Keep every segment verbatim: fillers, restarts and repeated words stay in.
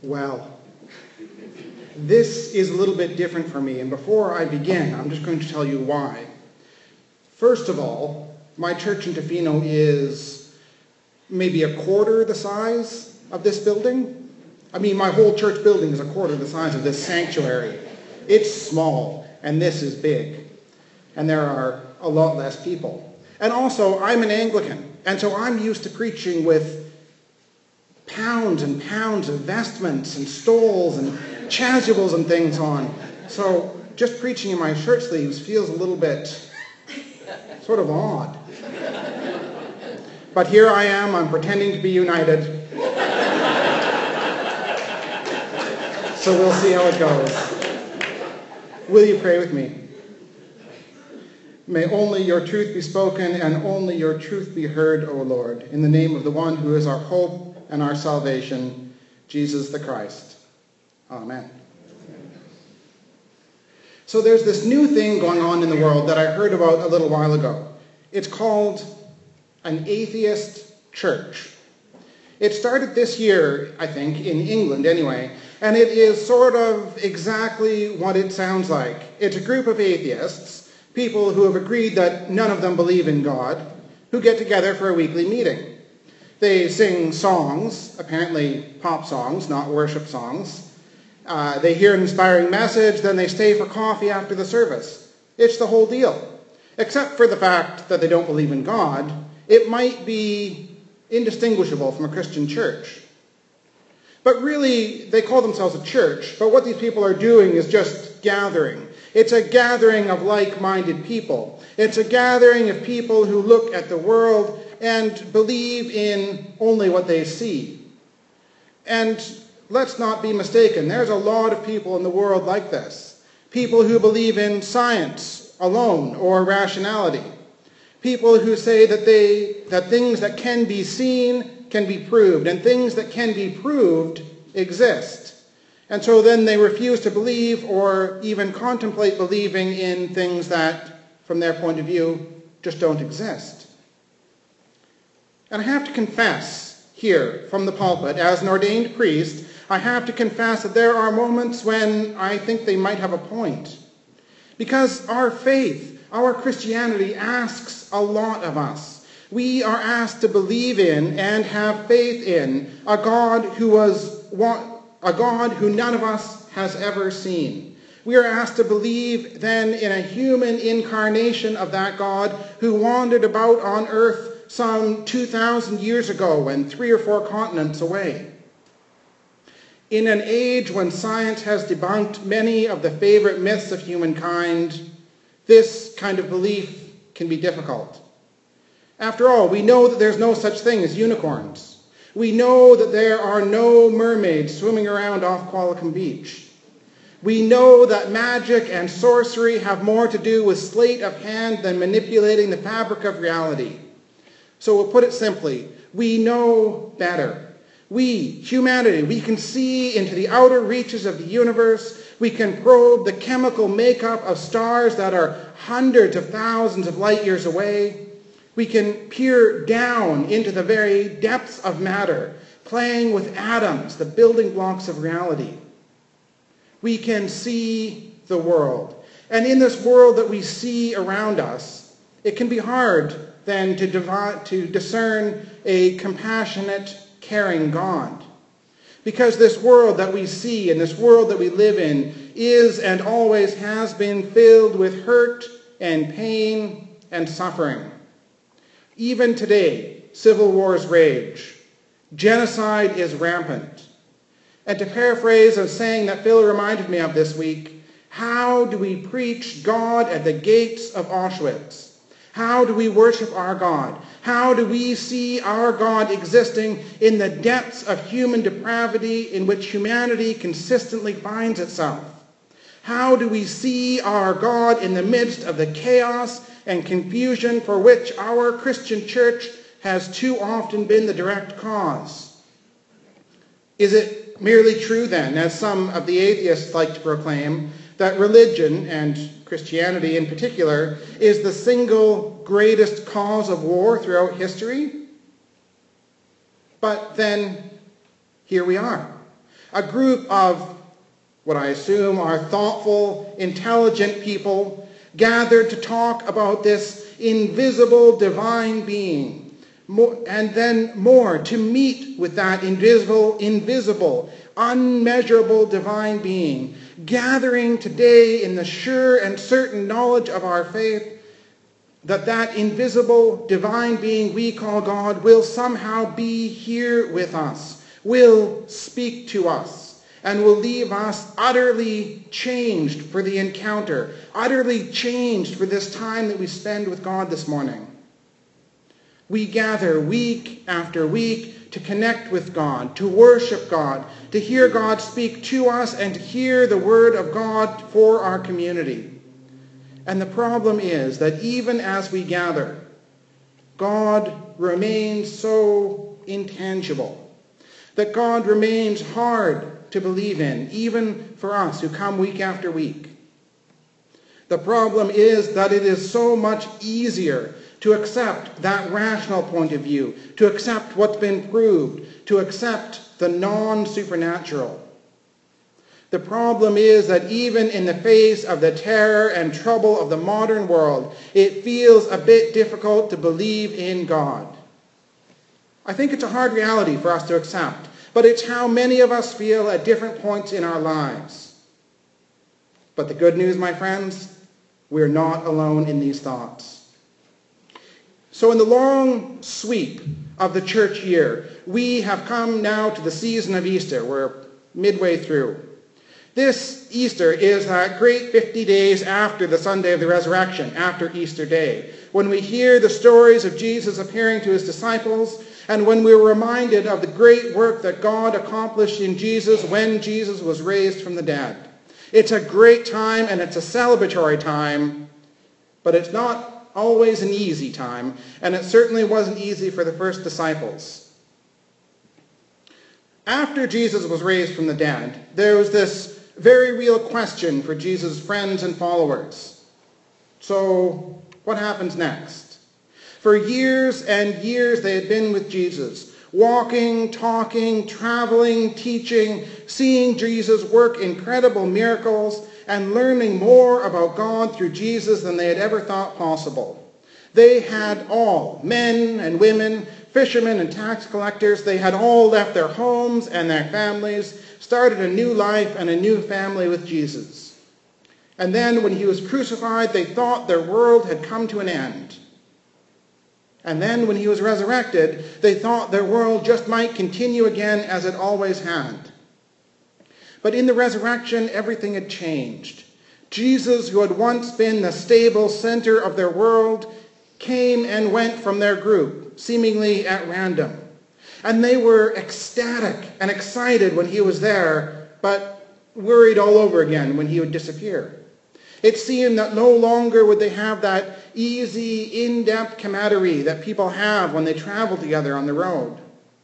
Well, this is a little bit different for me, and before I begin, I'm just going to tell you why. First of all, my church in Tofino is maybe a quarter the size of this building. I mean, my whole church building is a quarter the size of this sanctuary. It's small, and this is big, and there are a lot less people. And also, I'm an Anglican, and so I'm used to preaching with pounds and pounds of vestments and stoles and chasubles and things on. So just preaching in my shirt sleeves feels a little bit sort of odd. But here I am, I'm pretending to be united. So we'll see how it goes. Will you pray with me? May only your truth be spoken and only your truth be heard, O Lord, in the name of the one who is our hope and our salvation, Jesus the Christ. Amen. So there's this new thing going on in the world that I heard about a little while ago. It's called an atheist church. It started this year, I think, in England anyway, and it is sort of exactly what it sounds like. It's a group of atheists, people who have agreed that none of them believe in God, who get together for a weekly meeting. They sing songs, apparently pop songs, not worship songs. Uh, they hear an inspiring message, then they stay for coffee after the service. It's the whole deal. Except for the fact that they don't believe in God, it might be indistinguishable from a Christian church. But really, they call themselves a church, but what these people are doing is just gathering. It's a gathering of like-minded people. It's a gathering of people who look at the world and believe in only what they see. And let's not be mistaken, there's a lot of people in the world like this. People who believe in science alone or rationality. People who say that they that things that can be seen can be proved, and things that can be proved exist. And so then they refuse to believe or even contemplate believing in things that, from their point of view, just don't exist. And I have to confess here from the pulpit, as an ordained priest, I have to confess that there are moments when I think they might have a point. Because our faith, our Christianity asks a lot of us. We are asked to believe in and have faith in a God who was a God who none of us has ever seen. We are asked to believe then in a human incarnation of that God who wandered about on earth some two thousand years ago and three or four continents away. In an age when science has debunked many of the favorite myths of humankind, this kind of belief can be difficult. After all, we know that there's no such thing as unicorns. We know that there are no mermaids swimming around off Qualicum Beach. We know that magic and sorcery have more to do with sleight of hand than manipulating the fabric of reality. So we'll put it simply, we know better. We, humanity, we can see into the outer reaches of the universe. We can probe the chemical makeup of stars that are hundreds of thousands of light years away. We can peer down into the very depths of matter, playing with atoms, the building blocks of reality. We can see the world. And in this world that we see around us, it can be hard then to, divide, to discern a compassionate, caring God. Because this world that we see and this world that we live in is and always has been filled with hurt and pain and suffering. Even today, civil wars rage. Genocide is rampant. And to paraphrase a saying that Phil reminded me of this week, how do we preach God at the gates of Auschwitz? How do we worship our God? How do we see our God existing in the depths of human depravity in which humanity consistently finds itself? How do we see our God in the midst of the chaos and confusion for which our Christian church has too often been the direct cause? Is it merely true then, as some of the atheists like to proclaim, that religion, and Christianity in particular, is the single greatest cause of war throughout history? But then, here we are. a group of what I assume are thoughtful, intelligent people gathered to talk about this invisible divine being, and then more, to meet with that invisible, invisible, unmeasurable divine being, gathering today in the sure and certain knowledge of our faith that that invisible divine being we call God will somehow be here with us, will speak to us, and will leave us utterly changed for the encounter, utterly changed for this time that we spend with God this morning. We gather week after week to connect with God, to worship God, to hear God speak to us, and to hear the word of God for our community. And the problem is that even as we gather, God remains so intangible, that God remains hard to believe in, even for us who come week after week. The problem is that it is so much easier to accept that rational point of view, to accept what's been proved, to accept the non-supernatural. The problem is that even in the face of the terror and trouble of the modern world, it feels a bit difficult to believe in God. I think it's a hard reality for us to accept, but it's how many of us feel at different points in our lives. But the good news, my friends, we're not alone in these thoughts. So in the long sweep of the church year, we have come now to the season of Easter. We're midway through. This Easter is that great fifty days after the Sunday of the Resurrection, after Easter Day, when we hear the stories of Jesus appearing to his disciples, and when we're reminded of the great work that God accomplished in Jesus when Jesus was raised from the dead. It's a great time, and it's a celebratory time, but it's not always an easy time, and it certainly wasn't easy for the first disciples. After Jesus was raised from the dead, there was this very real question for Jesus' friends and followers. So, what happens next? For years and years they had been with Jesus, walking, talking, traveling, teaching, seeing Jesus work incredible miracles, and learning more about God through Jesus than they had ever thought possible. They had all, men and women, fishermen and tax collectors, they had all left their homes and their families, started a new life and a new family with Jesus. And then when he was crucified, they thought their world had come to an end. And then when he was resurrected, they thought their world just might continue again as it always had. But in the resurrection, everything had changed. Jesus, who had once been the stable center of their world, came and went from their group, seemingly at random. And they were ecstatic and excited when he was there, but worried all over again when he would disappear. It seemed that no longer would they have that easy, in-depth camaraderie that people have when they travel together on the road.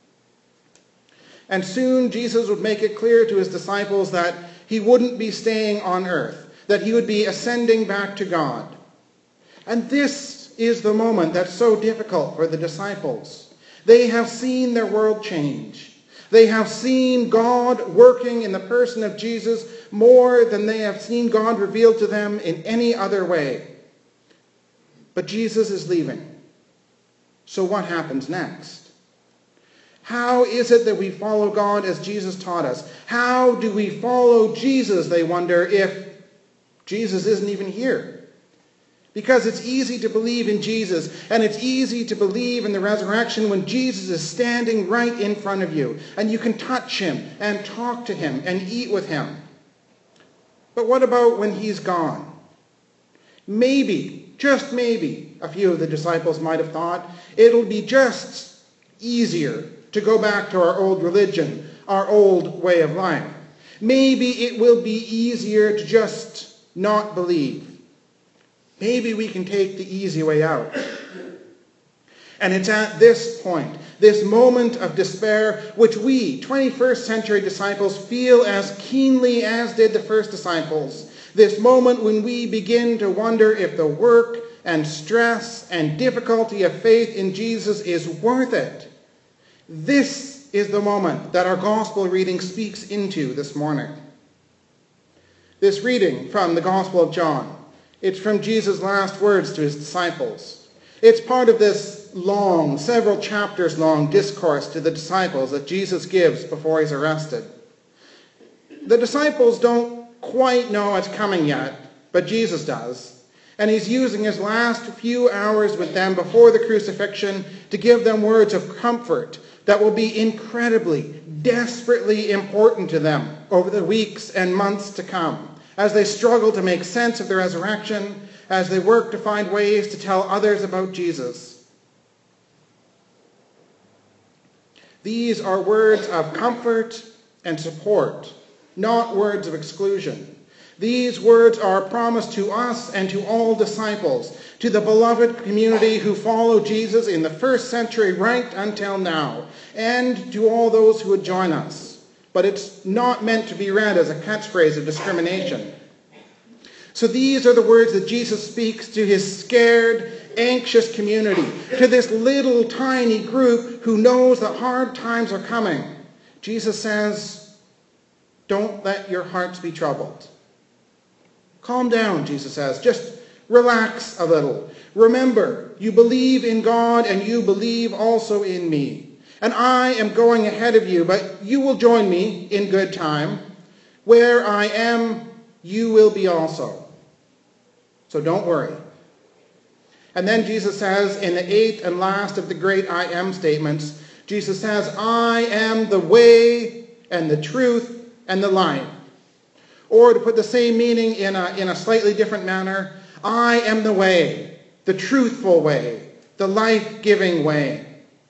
And soon Jesus would make it clear to his disciples that he wouldn't be staying on earth, that he would be ascending back to God. And this is the moment that's so difficult for the disciples. They have seen their world change. They have seen God working in the person of Jesus more than they have seen God revealed to them in any other way. But Jesus is leaving. So what happens next? How is it that we follow God as Jesus taught us? How do we follow Jesus, they wonder, if Jesus isn't even here? Because it's easy to believe in Jesus, and it's easy to believe in the resurrection when Jesus is standing right in front of you, and you can touch him and talk to him and eat with him. But what about when he's gone? Maybe, just maybe, a few of the disciples might have thought, it'll be just easier to go back to our old religion, our old way of life. Maybe it will be easier to just not believe. Maybe we can take the easy way out. And it's at this point, this moment of despair, which we, twenty-first century disciples, feel as keenly as did the first disciples. This moment when we begin to wonder if the work and stress and difficulty of faith in Jesus is worth it. This This is the moment that our gospel reading speaks into this morning. This reading from the Gospel of John, it's from Jesus' last words to his disciples. It's part of this long, several chapters long discourse to the disciples that Jesus gives before he's arrested. The disciples don't quite know it's coming yet, but Jesus does. And he's using his last few hours with them before the crucifixion to give them words of comfort that will be incredibly, desperately important to them over the weeks and months to come, as they struggle to make sense of the resurrection, as they work to find ways to tell others about Jesus. These are words of comfort and support, not words of exclusion. These words are a promise to us and to all disciples, to the beloved community who follow Jesus in the first century right until now, and to all those who would join us. But it's not meant to be read as a catchphrase of discrimination. So these are the words that Jesus speaks to his scared, anxious community, to this little tiny group who knows that hard times are coming. Jesus says, "Don't let your hearts be troubled." Calm down, Jesus says. Just relax a little. Remember, you believe in God and you believe also in me. And I am going ahead of you, but you will join me in good time. Where I am, you will be also. So don't worry. And then Jesus says in the eighth and last of the great I am statements, Jesus says, "I am the way and the truth and the life." Or to put the same meaning in a, in a slightly different manner, I am the way, the truthful way, the life-giving way.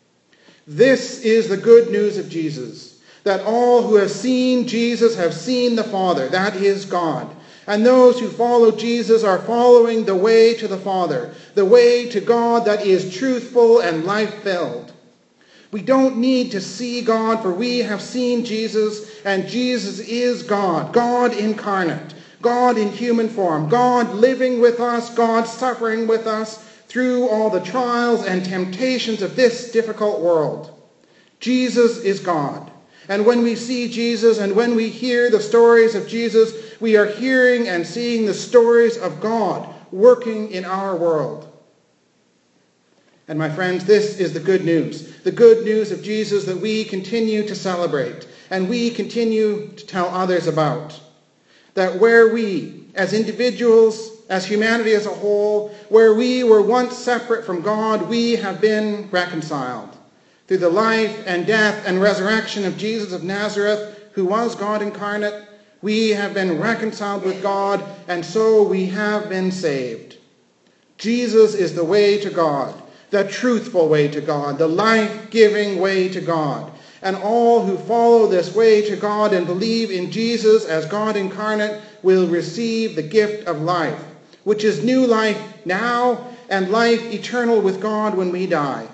This is the good news of Jesus, that all who have seen Jesus have seen the Father, that is God. And those who follow Jesus are following the way to the Father, the way to God that is truthful and life-filled. We don't need to see God, for we have seen Jesus, and Jesus is God, God incarnate, God in human form, God living with us, God suffering with us through all the trials and temptations of this difficult world. Jesus is God. And when we see Jesus and when we hear the stories of Jesus, we are hearing and seeing the stories of God working in our world. And my friends, this is the good news. The good news of Jesus that we continue to celebrate and we continue to tell others about. That where we, as individuals, as humanity as a whole, where we were once separate from God, we have been reconciled. Through the life and death and resurrection of Jesus of Nazareth, who was God incarnate, we have been reconciled with God, and so we have been saved. Jesus is the way to God, the truthful way to God, the life-giving way to God. And all who follow this way to God and believe in Jesus as God incarnate will receive the gift of life, which is new life now and life eternal with God when we die.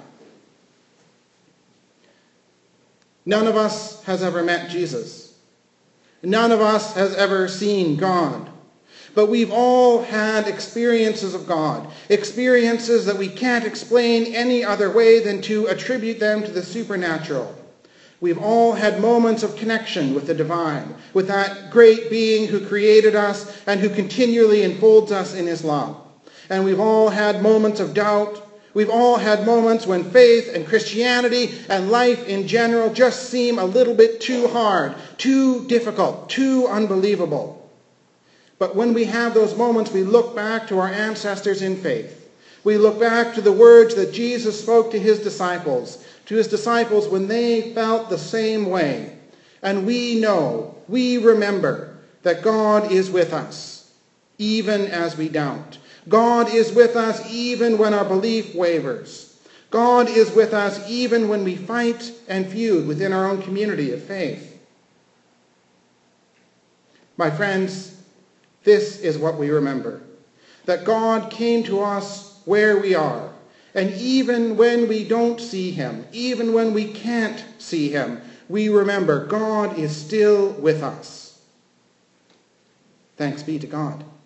None of us has ever met Jesus. None of us has ever seen God. But we've all had experiences of God, experiences that we can't explain any other way than to attribute them to the supernatural. We've all had moments of connection with the divine, with that great being who created us and who continually enfolds us in his love. And we've all had moments of doubt. We've all had moments when faith and Christianity and life in general just seem a little bit too hard, too difficult, too unbelievable. But when we have those moments, we look back to our ancestors in faith. We look back to the words that Jesus spoke to his disciples, to his disciples when they felt the same way. And we know, we remember that God is with us, even as we doubt. God is with us even when our belief wavers. God is with us even when we fight and feud within our own community of faith. My friends, this is what we remember, that God came to us where we are, and even when we don't see him, even when we can't see him, we remember God is still with us. Thanks be to God.